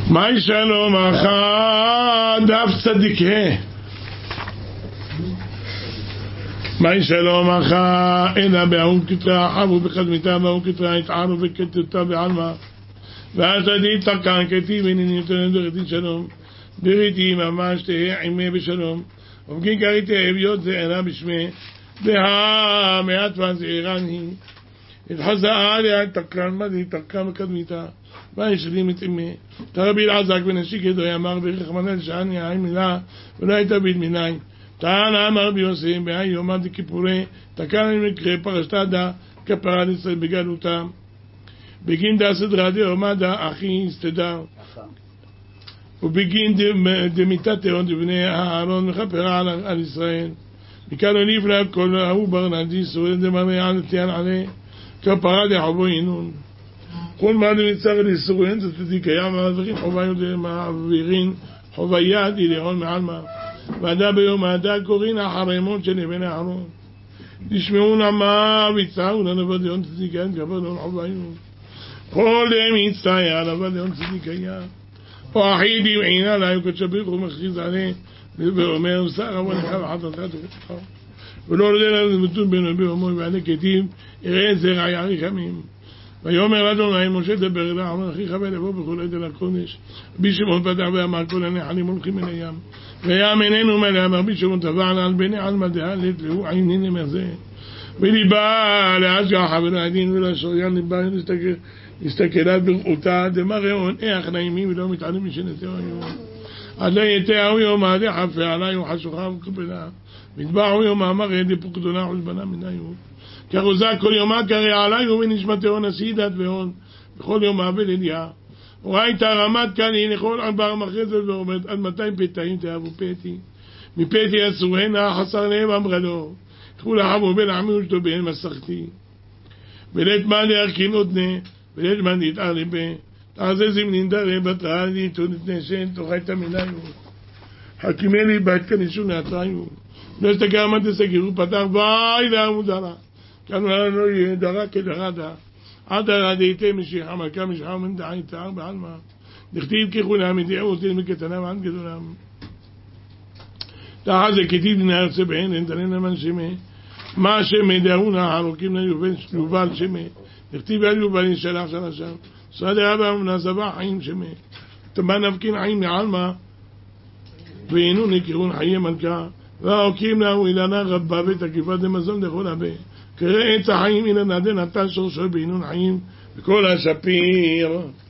מה שלום אחד דף צדיק מה שלום אחד אלא באום כתרה חבו בחדמיתה באום כתרה התערו וכתתה בעלמה והצדיק תקן כתיב הנני נותן דרתי שלום בריתי ממש תהיה עימי בשלום ובגין קריתי אביות זעירה בשמי והמעט והזעירן היא התחזאה עליה תקן מדי תקן מקדמיתה והשלים את אמי תרבי אלעזק ונשיק ידוי אמר ברחמנא לישעני העין מילה ולא הייתה ביד מיני תענה אמר ביוסי בהי יומא דכיפורי תקן אני מקרה פרשתה דה כפרה לישראל בגלותה בגין דה סדרה דה עומדה אחי הסתדר ובגין דמיתת תהון דבני הארון מכפרה על ישראל מכאן הניף לה כל ההוא ברנדי סורי דמרי על תיאן עלי כפרה לחובו ינון כל מה למצר ליסוריין זה תדיקיה מעזרים חובה מעבירין חובה יד אלירון מעלמה ועדה ביום העדה קוראים החרימות של אבן הארון תשמעו נמה ויצאו לנבדיון תדיקיה כבדון חובה ינון כל מצטעיה לנבדיון תדיקיה או אחי דמעינה לה וקדשביך ומכריז עליה ואומר שר ונחה וחתתת ותחה ולא יודע לבטון בין רבי ומוי ועלי כתיב יראה זרע יעריך ימים ויאמר אדוני משה דבר אליו אמר אחיך ולבוא בכל עד אל הקודש רבי שמעון פתח ואמר כל הנחלים הולכים אל הים וים איננו מלא אמר רבי שמעון טבע על בני עלמא דהלת והוא עינין מזה וליבה להשגח ולא הדין ולא שוריין ליבה הסתכלה בראותה דמראון איך נעימים ולא מתעלם משנתהו היום עד לא יתהו יום עד יחפה עלי וחשוכה וקבלה מתבעו יום אמר ידי פוקדונה חושבנה מניו כרוזה כל יומה קרא עלי ובנשמתהו נסידת והון בכל יום מעבל ידיעה וראית רמת קני לכל עבר מחרזת ועומד עד 200 פתאים תאהבו פתי מפתי אסורנה חסר להם אמרה לו קחו לחמו בין עמי ושתו בהן מסכתי ולית מה להרכין עודנה ולית מה נתער לבה תעזה זמנין דרה בתראה ליתון את נשן תוכה את המניו חכימי לי בת כנישו נעתריו לא שתקר מה תסגירו פתח ואי לעמודרה כאן לא יהיה דרה כדרדה עד הרדייתי משיחה מלכה משיחה ומן דעי תאר בעלמה נכתיב ככולם ידיעו אותי מקטנה ועד גדולם תחת זה כתיב דנה ארצה בהן אין למן שמי מה שמי דאונה הרוקים ליובל שמי נכתיב על יובל שלח של השם שרד רבה ומנזבה חיים שמי תמה נבקין חיים לעלמה ואינו נקרון חיי מלכה והוקים לה אילנה רבה ותקיפה דמזון לכל הבא קרא עץ החיים אילנה דנתה שורשו בעינון חיים וכל השפיר